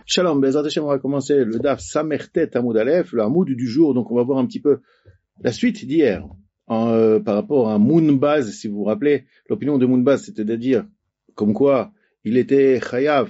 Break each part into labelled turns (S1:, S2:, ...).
S1: Shalom, Bezrat Hashem, on va commencer le Daf Samertet Hamoud Aleph, le Hamoud du jour. Donc on va voir un petit peu la suite d'hier par rapport à Mounbaz. Si vous vous rappelez, l'opinion de Mounbaz, c'était de dire comme quoi il était chayav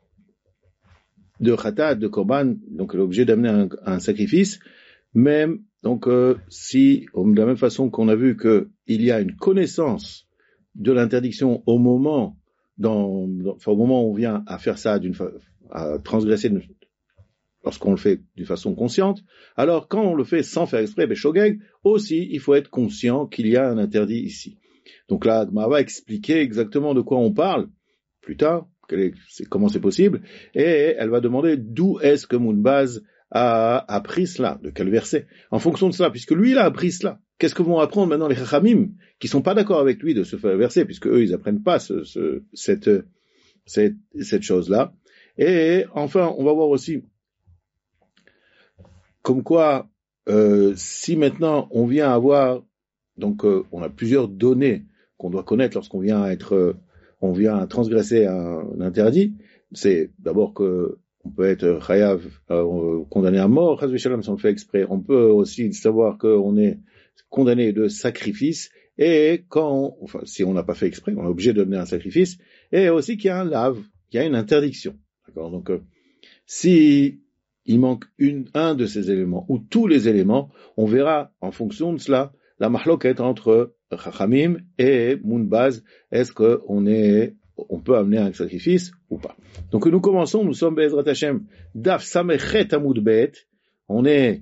S1: de khatat, de korban, donc l'objet d'amener un sacrifice, même donc si de la même façon qu'on a vu que il y a une connaissance de l'interdiction au moment au moment où on vient à faire ça à transgresser lorsqu'on le fait d'une façon consciente, alors quand on le fait sans faire exprès, shogeg, aussi il faut être conscient qu'il y a un interdit ici. Donc là, Gmara va expliquer exactement de quoi on parle plus tard, comment c'est possible, et elle va demander d'où est-ce que Mounbaz a appris cela, de quel verset. En fonction de cela, puisque lui il a appris cela, qu'est-ce que vont apprendre maintenant les Chachamim, qui sont pas d'accord avec lui de ce verset, puisque eux ils apprennent pas cette chose-là. Et enfin, on va voir aussi comme quoi, si maintenant on vient avoir, donc on a plusieurs données qu'on doit connaître lorsqu'on vient on vient à transgresser un interdit. C'est d'abord que on peut être chayav, condamné à mort, chas v'shalom, si on le fait exprès. On peut aussi savoir qu'on est condamné de sacrifice, et si on n'a pas fait exprès, on est obligé de donner un sacrifice, et aussi qu'il y a un lave, qu'il y a une interdiction. D'accord? Donc, si il manque un de ces éléments, ou tous les éléments, on verra en fonction de cela, la mahloket entre Chachamim et Mounbaz, est-ce on peut amener un sacrifice ou pas. Donc nous commençons, nous sommes Bezrat Hashem, Daf Samechet Amud Bet, on est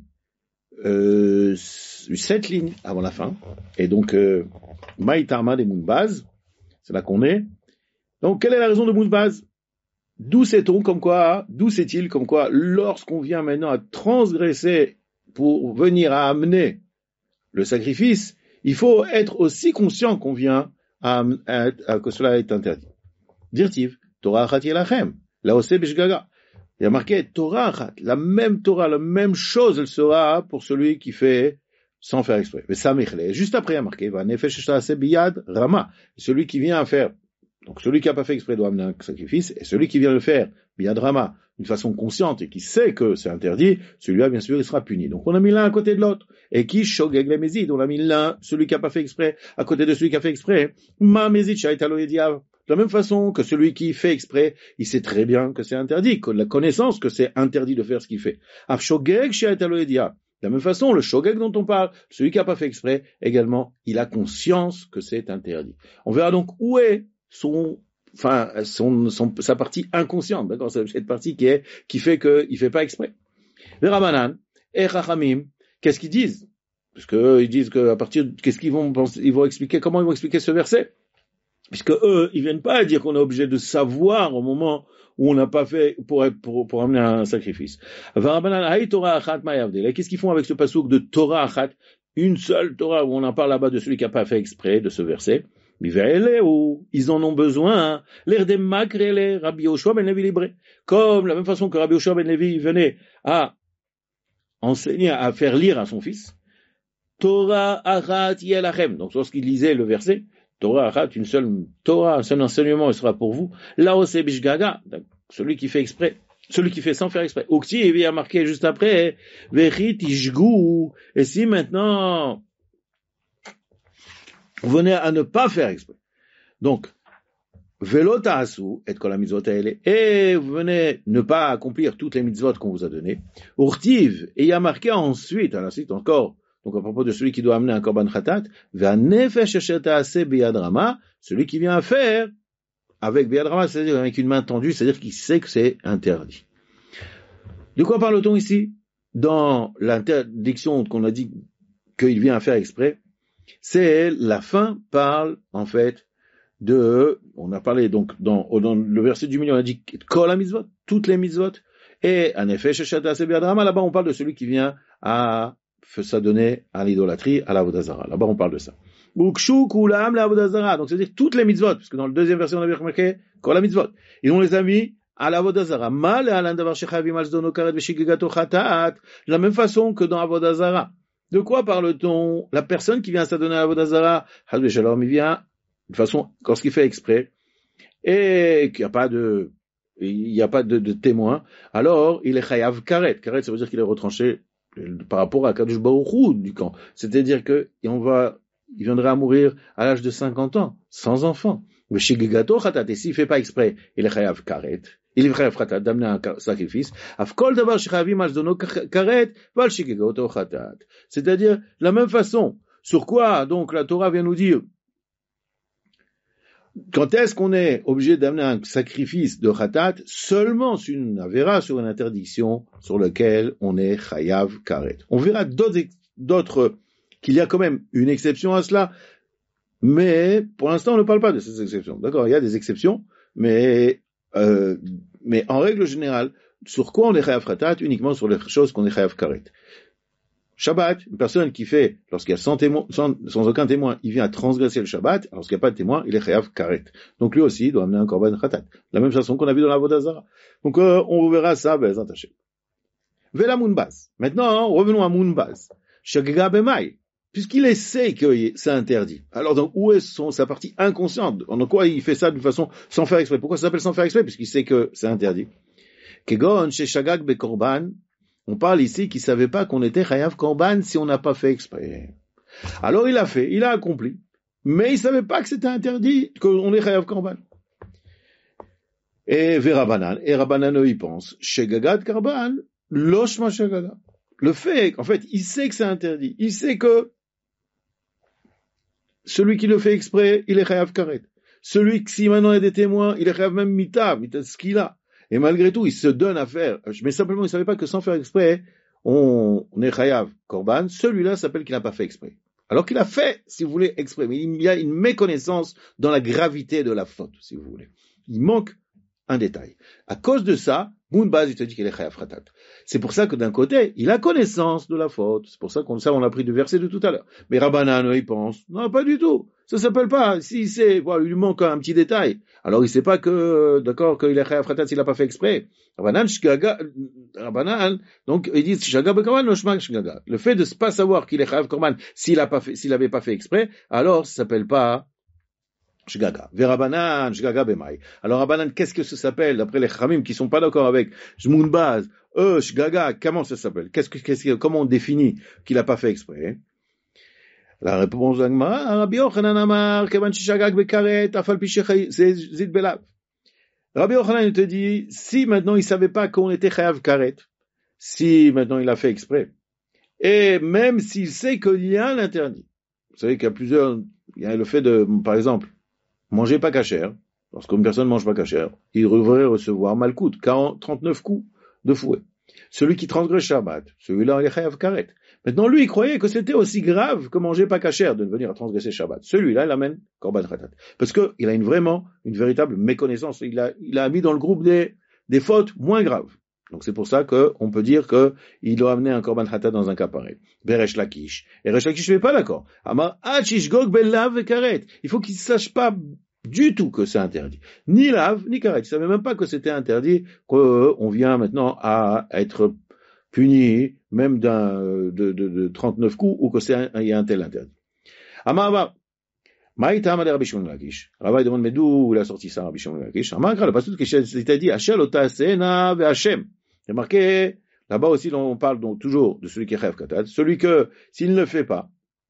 S1: 7 lignes avant la fin, et donc Maïtarma des Mounbaz, c'est là qu'on est. Donc quelle est la raison de Mounbaz? D'où sait-il comme quoi, lorsqu'on vient maintenant à transgresser pour venir à amener le sacrifice, il faut être aussi conscient qu'on vient que cela est interdit. Dirtiv, Torah achat yelachem, laoseh b'shgaga. Il y a marqué Torah achat, la même Torah, la même chose, elle sera pour celui qui fait sans faire exprès. Mais ça juste après il y a marqué, va nefesh sh'ta'aseh biyad rama, celui qui vient à faire. Donc celui qui n'a pas fait exprès doit amener un sacrifice, et celui qui vient le faire, biyadrama, d'une façon consciente et qui sait que c'est interdit, celui-là bien sûr il sera puni. Donc on a mis l'un à côté de l'autre. Et qui shogeg le mézid, on a mis l'un, celui qui n'a pas fait exprès, à côté de celui qui a fait exprès. Ma mézid shaitalo yediav. De la même façon que celui qui fait exprès, il sait très bien que c'est interdit, que la connaissance que c'est interdit de faire ce qu'il fait. Af shogeg shaitalo yediav. De la même façon, le shogeg dont on parle, celui qui n'a pas fait exprès, également, il a conscience que c'est interdit. On verra donc où est sa partie inconsciente, d'accord, cette partie qui fait qu'il fait pas exprès. Les Rabanan et Chachamim, qu'est-ce qu'ils disent? Parce que ils disent que à partir qu'est-ce qu'ils vont penser, comment ils vont expliquer ce verset? Puisque eux, ils viennent pas à dire qu'on est obligé de savoir au moment où on n'a pas fait pour amener un sacrifice. Qu'est-ce qu'ils font avec ce passouk de Torah achat, une seule Torah, où on en parle là-bas de celui qui n'a pas fait exprès de ce verset? Ils en ont besoin, l'air des magrele, Rabbi Yoshua ben Levi libré. Comme la même façon que Rabbi Yoshua ben Levi venait à enseigner, à faire lire à son fils, Torah achat yelachem. Donc lorsqu'il lisait le verset, Torah achat, une seule Torah, un seul enseignement, il sera pour vous. Laoseh b'shgaga, celui qui fait exprès, celui qui fait sans faire exprès. Ukti, il y a marqué juste après, Vechit ishgu. Et si maintenant vous venez à ne pas faire exprès. Donc, velo ta'asu et kol mitzvot haele, et vous venez ne pas accomplir toutes les mitzvot qu'on vous a données. Urtiv, et il y a marqué ensuite, à la suite encore, donc à propos de celui qui doit amener un korban khatat, va nefesh asher ta'aseh biyad rama, celui qui vient à faire avec biyad rama, c'est-à-dire avec une main tendue, c'est-à-dire qu'il sait que c'est interdit. De quoi parle-t-on ici? Dans l'interdiction qu'on a dit qu'il vient à faire exprès, c'est la fin parle en fait on a parlé donc dans le verset du milieu, on a dit kol ha-mitzvot, toutes les mitzvot, et en effet là-bas on parle de celui qui vient à s'adonner à l'idolâtrie, à l'avodat zara. Là-bas on parle de ça. Ukshu kulam l'avodat zara, donc c'est-à-dire toutes les mitzvot, parce que dans le deuxième verset on avait remarqué kol ha-mitzvot, et on les a mis à l'avodah zara. Mal alan davar shechavim al zdono karet v'shigigato chatat, de la même façon que dans avodah zara. De quoi parle-t-on? La personne qui vient s'adonner à l'avodah zara, chas v'shalom, il vient de façon, lorsqu'il fait exprès, et qu'il n'y a pas de il n'y a pas de témoin, alors il est chayav karet. Karet, ça veut dire qu'il est retranché par rapport à Kadosh Baruch Hu du camp. C'est-à-dire que il viendrait à mourir à l'âge de 50 ans, sans enfant. Mais shigegato khatat, et s'il fait pas exprès, il est chayav karet. Il est chayav khatat, d'amener un sacrifice. Afkol davar shechavim ashdono karet, val shigegato khatat. C'est-à-dire, la même façon, sur quoi, donc, la Torah vient nous dire, quand est-ce qu'on est obligé d'amener un sacrifice de khatat? Seulement sur une avera, sur une interdiction, sur laquelle on est chayav karet. On verra d'autres, qu'il y a quand même une exception à cela, mais pour l'instant on ne parle pas de ces exceptions. D'accord, il y a des exceptions, mais en règle générale, sur quoi on est chayav khatat? Uniquement sur les choses qu'on est chayav karet. Shabbat, une personne qui fait, lorsqu'il y a sans aucun témoin, il vient à transgresser le Shabbat, lorsqu'il n'y a pas de témoin, il est chayav karet. Donc lui aussi, il doit amener un korban khatat. La même façon qu'on a vu dans la Avodah Zarah. Donc on verra ça, attaché. Vela Mounbaz. Maintenant, revenons à Mounbaz. Shagaga bemai. Puisqu'il sait que c'est interdit. Alors donc, où est sa partie inconsciente? En quoi il fait ça d'une façon sans faire exprès? Pourquoi ça s'appelle sans faire exprès? Puisqu'il sait que c'est interdit. Kegon, chez Shagag be korban. On parle ici qu'il savait pas qu'on était chayav korban si on n'a pas fait exprès. Alors il a accompli, mais il savait pas que c'était interdit, qu'on est chayav korban. Et Rabbanan il pense, shegagad korban, loshma shagaga. Le fait, en fait, il sait que c'est interdit, il sait que celui qui le fait exprès, il est chayav karet. Celui qui, si maintenant il y a des témoins, il est chayav même mita ce qu'il a. Et malgré tout, il se donne à faire. Mais simplement, il ne savait pas que sans faire exprès, on est chayav korban. Celui-là s'appelle qu'il n'a pas fait exprès. Alors qu'il a fait, si vous voulez, exprès. Mais il y a une méconnaissance dans la gravité de la faute, si vous voulez. Il manque un détail. À cause de ça, Mounbaz, il te dit qu'il est chayav khatat. C'est pour ça que d'un côté, il a connaissance de la faute. C'est pour ça qu'on l'a pris du verset de tout à l'heure. Mais Rabbanan, il pense, non, pas du tout. Ça s'appelle pas. S'il sait, il lui manque un petit détail. Alors il sait pas que, d'accord, qu'il est chayav khatat s'il a pas fait exprès. Rabbanan, donc il dit, shaga bekorban, no shma shgaga. Le fait de pas savoir qu'il est chayav korban s'il avait pas fait exprès, alors ça s'appelle pas Shgaga. Verabanan, Shgaga bemai. Alors, Rabbanan, qu'est-ce que ça s'appelle, d'après les Chamim qui sont pas d'accord avec Mounbaz, Shgaga, comment ça s'appelle? Comment on définit qu'il a pas fait exprès? La réponse d'Agmara, Rabbi Yochanan Amar, Kevan Shagag bekaret, Afal Pichech, c'est Zid Belav. Rabbi Yochanan, il te dit, si maintenant il savait pas qu'on était chayav karet, si maintenant il a fait exprès, et même s'il sait qu'il y a un interdit, vous savez qu'il y a le fait de, par exemple, manger pas cachère. Lorsqu'une personne mange pas cachère, il devrait recevoir malkout, 39 coups de fouet. Celui qui transgresse Shabbat, celui-là, il est chayav karet. Maintenant, lui, il croyait que c'était aussi grave que manger pas cachère de venir à transgresser Shabbat. Celui-là, il amène korban khatat. Parce que il a une véritable méconnaissance. Il a mis dans le groupe des fautes moins graves. Donc c'est pour ça qu'on peut dire qu'il doit amener un korban khatat dans un cas pareil. Beresh Lakish. Et Resh Lakish ne fait pas d'accord. Amar achish gog belav et karet. Il faut qu'il sache pas du tout que c'est interdit. Ni lave, ni karet. Il savait même pas que c'était interdit, qu'on vient maintenant à être puni, même de 39 coups, ou il y a un tel interdit. Amar Maïta Amar Rabbi Shimon Lakish. Rabbi demande, mais d'où il a sorti ça, Rabbi Shimon Lakish? Amar le passage qui s'est dit, Hachel ota sena ve Hashem. Remarquez, là-bas aussi, on parle donc toujours de celui qui est chayav katat, celui que, s'il ne le fait pas,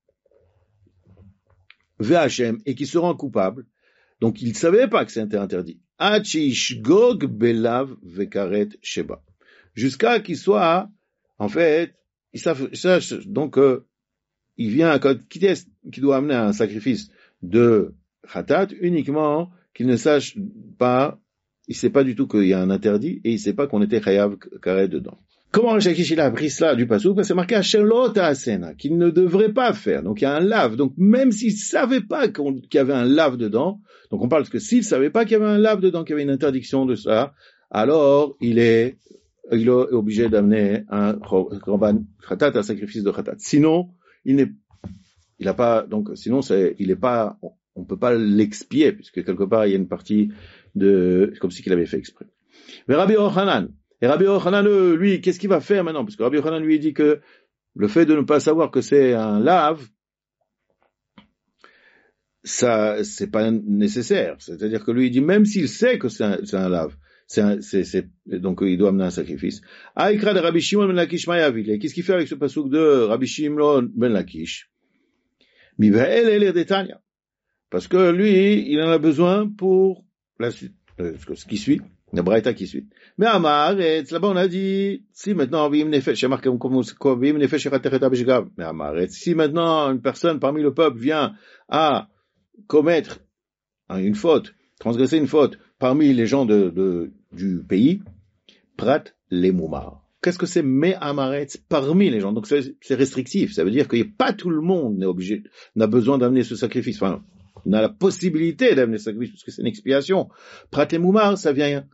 S1: ve Hashem, et qui se rend coupable, donc il ne savait pas que c'était interdit. Achish gog belav vekaret sheba. Jusqu'à qu'il soit, en fait, il sache, donc, il vient, qui doit amener un sacrifice de khatat, uniquement qu'il ne sache pas, il sait pas du tout qu'il y a un interdit, et il sait pas qu'on était chayav karet dedans. Comment Resh Lakish il a appris cela du pasuk? Parce que c'est marqué Hashelot Asena, qu'il ne devrait pas faire. Donc il y a un lave. Donc même s'il savait pas qu'il y avait un lave dedans, donc on parle que s'il savait pas qu'il y avait un lave dedans, qu'il y avait une interdiction de ça, alors il est obligé d'amener un korban khatat, un sacrifice de khatat. Sinon, il a pas, donc sinon on peut pas l'expier, puisque quelque part il y a une partie comme si qu'il avait fait exprès. Mais Rabbi Yochanan, et Rabbi Yochanan, lui, qu'est-ce qu'il va faire maintenant? Parce que Rabbi Yochanan lui dit que le fait de ne pas savoir que c'est un lave, ça, c'est pas nécessaire. C'est-à-dire que lui, il dit, même s'il sait que c'est un lave, Donc il doit amener un sacrifice. Aïkra de Rabbi Shimon ben Lakish Mayavile. Qu'est-ce qu'il fait avec ce pasuk de Rabbi Shimon ben Lakish? Mivael el Erdetania. Parce que lui, il en a besoin pour la suite, ce qui suit, la braïta qui suit. Mais Amar, là-bas on a dit, si maintenant, mais Amar, si maintenant une personne parmi le peuple vient à commettre une faute, transgresser une faute parmi les gens du pays, prat les moumar. Qu'est-ce que c'est me'amaretz parmi les gens? Donc c'est restrictif, ça veut dire que pas tout le monde n'a besoin d'amener ce sacrifice. Enfin, on a la possibilité d'amener ce sacrifice parce que c'est une expiation. Prat et moumar, ça vient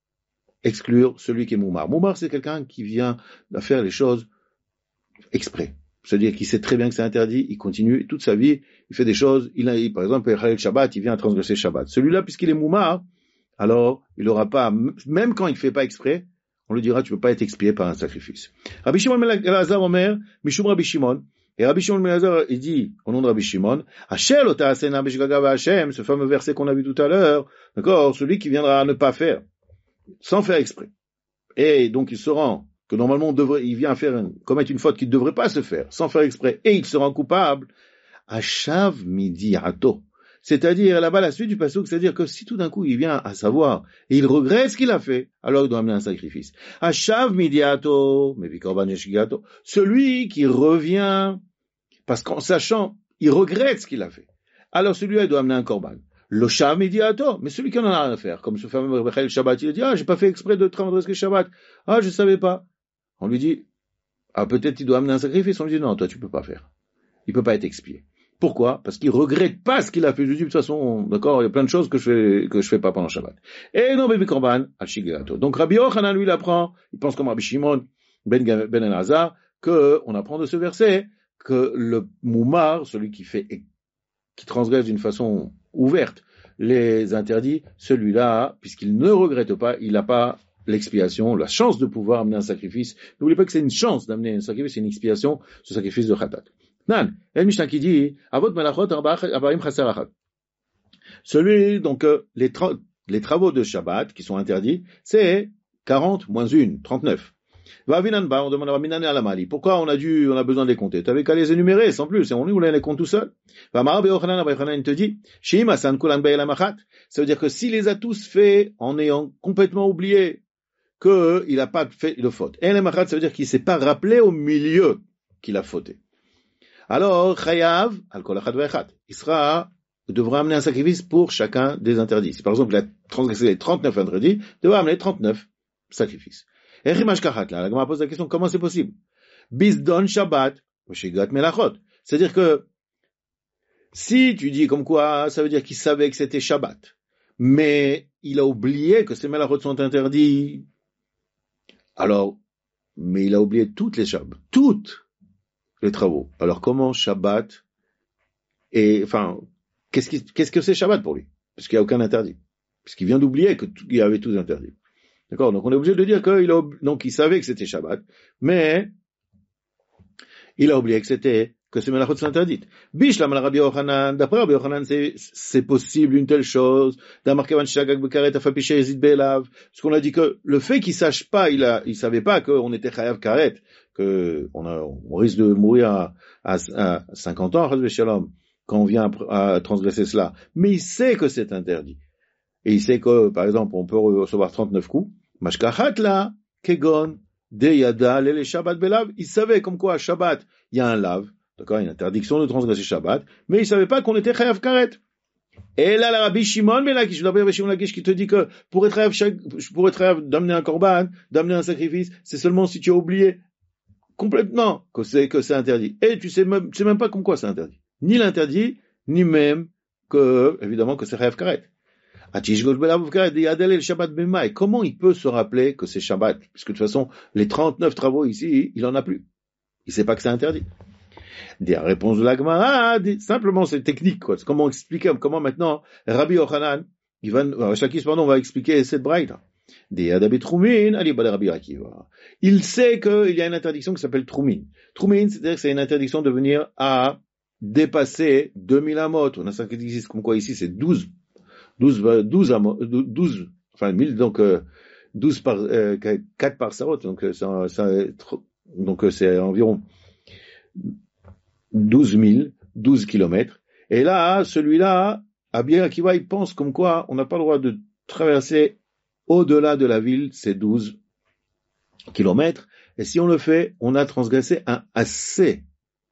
S1: exclure celui qui est moumar. Moumar, c'est quelqu'un qui vient à faire les choses exprès. C'est-à-dire qu'il sait très bien que c'est interdit, il continue toute sa vie, il fait des choses, par exemple, le Shabbat, il vient à transgresser Shabbat. Celui-là, puisqu'il est moumar, alors il n'aura pas, même quand il ne fait pas exprès, on lui dira, tu ne peux pas être expié par un sacrifice. Rabbi Shimon ben Elazar Omer, Mishum Rabbi Shimon, et Rabbi Shimon ben Elazar, il dit, au nom de Rabbi Shimon, Hachel ota asena b'shgaga v'Hashem, ce fameux verset qu'on a vu tout à l'heure, d'accord, celui qui viendra à ne pas faire, sans faire exprès. Et donc il se rend que normalement il vient commettre une faute qui ne devrait pas se faire, sans faire exprès, et il se rend coupable, Achav midiato. C'est-à-dire, là-bas, la suite du pasuk, c'est-à-dire que si tout d'un coup il vient à savoir, et il regrette ce qu'il a fait, alors il doit amener un sacrifice. Achav midiato, mais vikorban yeshigato, celui qui revient, parce qu'en sachant, il regrette ce qu'il a fait. Alors celui-là, il doit amener un korban. L'oshav midiato, mais celui qui en a rien à faire, comme ce fameux Bechel Shabbat, il dit, j'ai pas fait exprès de transgresser Shabbat. Je savais pas. On lui dit, peut-être il doit amener un sacrifice. On lui dit, non, toi tu peux pas faire. Il peut pas être expié. Pourquoi? Parce qu'il regrette pas ce qu'il a fait. Je lui dis, de toute façon, d'accord, il y a plein de choses que je fais pas pendant Shabbat. Et non, Bébi Korban, al-Shigato. Donc, Rabbi Yochanan, lui, il apprend, il pense comme Rabbi Shimon, ben Elazar, on apprend de ce verset, que le moumar, celui qui transgresse d'une façon ouverte les interdits, celui-là, puisqu'il ne regrette pas, il n'a pas l'expiation, la chance de pouvoir amener un sacrifice. N'oubliez pas que c'est une chance d'amener un sacrifice, c'est une expiation, ce sacrifice de Khatat. Nan, el Mishnah qui dit, Avot Melachot Arbaim Chaser Achad. Celui, donc, les travaux de Shabbat qui sont interdits, c'est 40 moins 1, 39. Vavinanba, on demande à Minane Alamali. Pourquoi on a besoin de les compter? T'avais qu'à les énumérer, sans plus, et on les compte tout seul. Vamar Beochanan, Abayochanan te dit, Shim Asan Kulan Be'elamachat. Ça veut dire que s'il les a tous faits en ayant complètement oublié qu'il n'a pas fait de faute. Elamachat, ça veut dire qu'il ne s'est pas rappelé au milieu qu'il a fauté. Alors, Chayav, al-Kol Achad Ve'Echad. Il devra amener un sacrifice pour chacun des interdits. Si par exemple il a transgressé les 39 interdits, il devra amener 39 sacrifices. La Gemara pose la question, comment c'est possible? Bizdon Shabbat, Shigat Melachot. C'est-à-dire que, si tu dis comme quoi, ça veut dire qu'il savait que c'était Shabbat, mais il a oublié que ces Melachot sont interdits, alors, mais il a oublié toutes les Shabbats, toutes les travaux. Alors comment Shabbat qu'est-ce que c'est Shabbat pour lui? Parce qu'il n'y a aucun interdit. Puisqu'il vient d'oublier qu'il y avait tous interdits. D'accord? Donc on est obligé de dire qu'il savait que c'était Shabbat, mais il a oublié que ces melachot sont interdites. Bishlam al Rabbi Yochanan, d'après Rabbi Yochanan, c'est possible une telle chose. Parce qu'on a dit que le fait qu'il sache pas, il savait pas qu'on était chayav karet, on risque de mourir à 50 ans, quand on vient à transgresser cela. Mais il sait que c'est interdit. Et il sait que, par exemple, on peut recevoir 39 coups. Mashkachat la, kegon, deyada, lele Shabbat belav. Il savait comme quoi, à Shabbat, il y a un lave. D'accord? Il y a une interdiction de transgresser Shabbat. Mais il savait pas qu'on était chayav karet. Et là, la Rabbi Shimon ben Lakish, Rabbi Shimon ben Lakish qui te dit que pour être chayav d'amener un korban, d'amener un sacrifice, c'est seulement si tu as oublié complètement que c'est interdit. Et tu sais même pas comme quoi c'est interdit. Ni l'interdit, ni même évidemment que c'est chayav karet. Comment il peut se rappeler que c'est Shabbat? Puisque de toute façon, les 39 travaux ici, il en a plus. Il sait pas que c'est interdit. Des réponses de la Gemara, simplement c'est technique, quoi. C'est comment expliquer, comment maintenant, Rabbi Yochanan, on va expliquer cette braïta. Il sait qu'il y a une interdiction qui s'appelle Troumin. Troumin, c'est-à-dire que c'est une interdiction de venir à dépasser 2000 amot. On a ça qui existe comme quoi ici, c'est 12 enfin 1000, donc 12 par 4 par sarot, donc c'est environ 12 kilomètres. Et là, celui-là, Rabbi Akiva, il pense comme quoi on n'a pas le droit de traverser au-delà de la ville ces 12 kilomètres. Et si on le fait, on a transgressé un assez.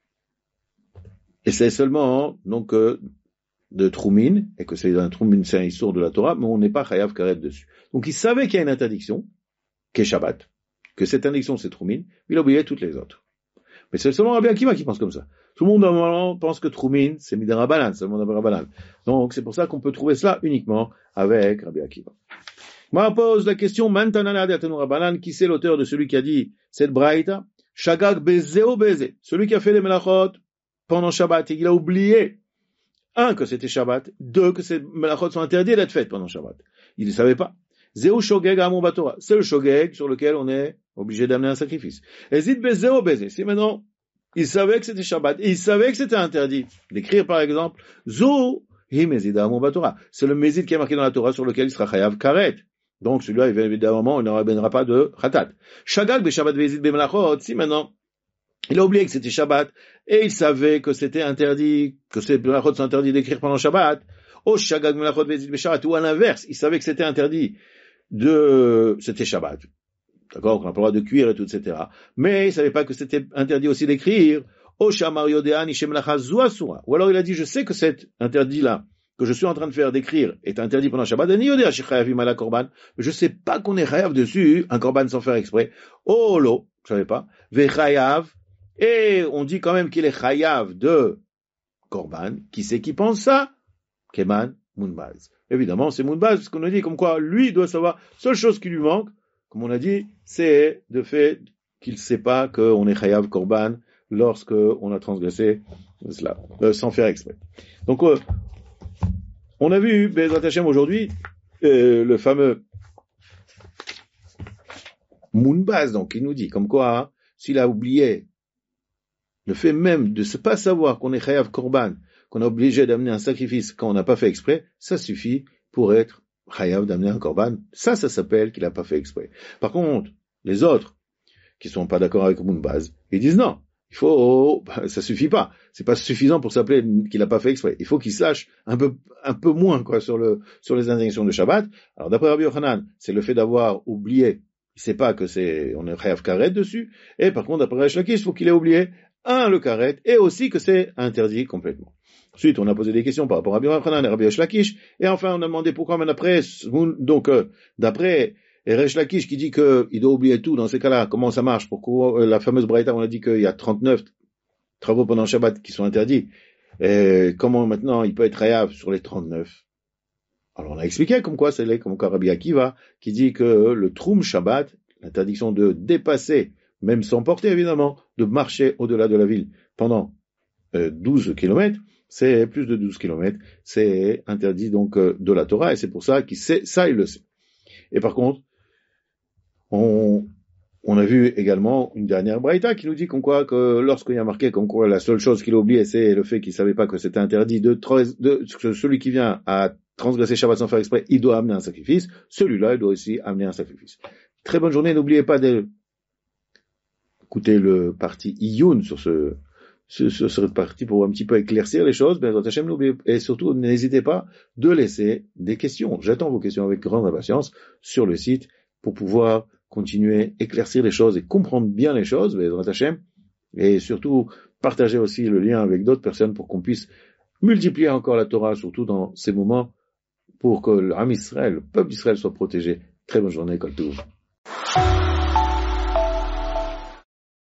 S1: Et c'est seulement donc de Troumin, et que c'est un Troumin, c'est un issour de la Torah, mais on n'est pas chayav karet dessus. Donc il savait qu'il y a une interdiction, qui est Shabbat, que cette interdiction c'est Troumin, il a oublié toutes les autres. Mais c'est seulement Rabbi Akiva qui pense comme ça. Tout le monde normalement pense que Troumin, c'est Midarabanan, c'est le monde Midarabanan. Donc c'est pour ça qu'on peut trouver cela uniquement avec Rabbi Akiva. Moi pose la question, Mantanana d'Atenu Rabbanan, qui c'est l'auteur de celui qui a dit cette braïta? Shagag bezeo beze, celui qui a fait les melachot pendant Shabbat, et il a oublié, un, que c'était Shabbat, deux, que ces melachot sont interdits d'être faites pendant Shabbat. Il ne savait pas. Zeu shogeg amon batora, c'est le shogeg sur lequel on est obligé d'amener un sacrifice. Et zid bezeo beze, si maintenant, il savait que c'était Shabbat, et il savait que c'était interdit d'écrire par exemple, Zou hi mezida amon batora, c'est le mezid qui est marqué dans la Torah sur lequel il sera chayav karet. Donc celui-là, évidemment, il ne ramènera pas de khatat. Shagag be Shabbat vezid be melachot, si maintenant, il a oublié que c'était Shabbat, et il savait que c'était interdit, que ces melachot sont interdits d'écrire pendant Shabbat, oh Shagag melachot vezid be Shabbat, ou à l'inverse, il savait que c'était interdit c'était Shabbat. D'accord, qu'on n'a pas le droit de cuire et tout, etc. Mais il savait pas que c'était interdit aussi d'écrire, oh Shamar Yodean ishem melacha zuasua. Ou alors il a dit, je sais que cet interdit-là, que je suis en train de faire d'écrire, est interdit pendant Shabbat, je sais pas qu'on est chayav dessus, un korban sans faire exprès. Oh lo, je savais pas. Vechayav, et on dit quand même qu'il est chayav de korban. Qui c'est qui pense ça? Keman Munbaz. Évidemment, c'est Munbaz, parce qu'on a dit comme quoi, lui doit savoir, seule chose qui lui manque, comme on a dit, c'est le fait qu'il sait pas qu'on est chayav korban lorsque on a transgressé cela, sans faire exprès. Donc, on a vu, Bezrat Hashem, aujourd'hui, le fameux Munbaz, donc, il nous dit, comme quoi, hein, s'il a oublié le fait même de ne pas savoir qu'on est chayav korban, qu'on est obligé d'amener un sacrifice quand on n'a pas fait exprès, ça suffit pour être chayav d'amener un korban. Ça s'appelle qu'il n'a pas fait exprès. Par contre, les autres, qui sont pas d'accord avec Munbaz, ils disent non. Ça suffit pas. C'est pas suffisant pour s'appeler qu'il a pas fait exprès. Il faut qu'il sache un peu moins, quoi, sur les interdictions de Shabbat. Alors, d'après Rabbi Yochanan, c'est le fait d'avoir oublié. Il sait pas que on est chayav karet dessus. Et par contre, d'après Resh Lakish, il faut qu'il ait oublié, le karet, et aussi que c'est interdit complètement. Ensuite, on a posé des questions par rapport à Rabbi Yochanan et Rabbi Resh Lakish. Et enfin, on a demandé pourquoi même après, donc, d'après Resh Lakish qui dit qu'il doit oublier tout, dans ces cas-là, comment ça marche? Pourquoi la fameuse braïta, on a dit qu'il y a 39 travaux pendant Shabbat qui sont interdits. Et comment maintenant il peut être chayav sur les 39? Alors on a expliqué comme quoi Rabbi Akiva qui dit que le Troum Shabbat, l'interdiction de dépasser, même sans porter évidemment, de marcher au-delà de la ville pendant 12 kilomètres, c'est plus de 12 kilomètres, c'est interdit donc de la Torah, et c'est pour ça qu'il sait, ça il le sait. Et par contre, on a vu également une dernière braïta qui nous dit comme quoi que lorsqu'il y a marqué comme quoi la seule chose qu'il a oublié, c'est le fait qu'il savait pas que c'était interdit que celui qui vient à transgresser Shabbat sans faire exprès, il doit amener un sacrifice. Celui-là, il doit aussi amener un sacrifice. Très bonne journée. N'oubliez pas d'écouter le parti Iyun sur cette partie pour un petit peu éclaircir les choses. Et surtout, n'hésitez pas de laisser des questions. J'attends vos questions avec grande impatience sur le site pour pouvoir continuer, éclaircir les choses et comprendre bien les choses, et surtout partager aussi le lien avec d'autres personnes pour qu'on puisse multiplier encore la Torah, surtout dans ces moments, pour que l'Am Israël, le peuple d'Israël soit protégé. Très bonne journée, Kol Tov.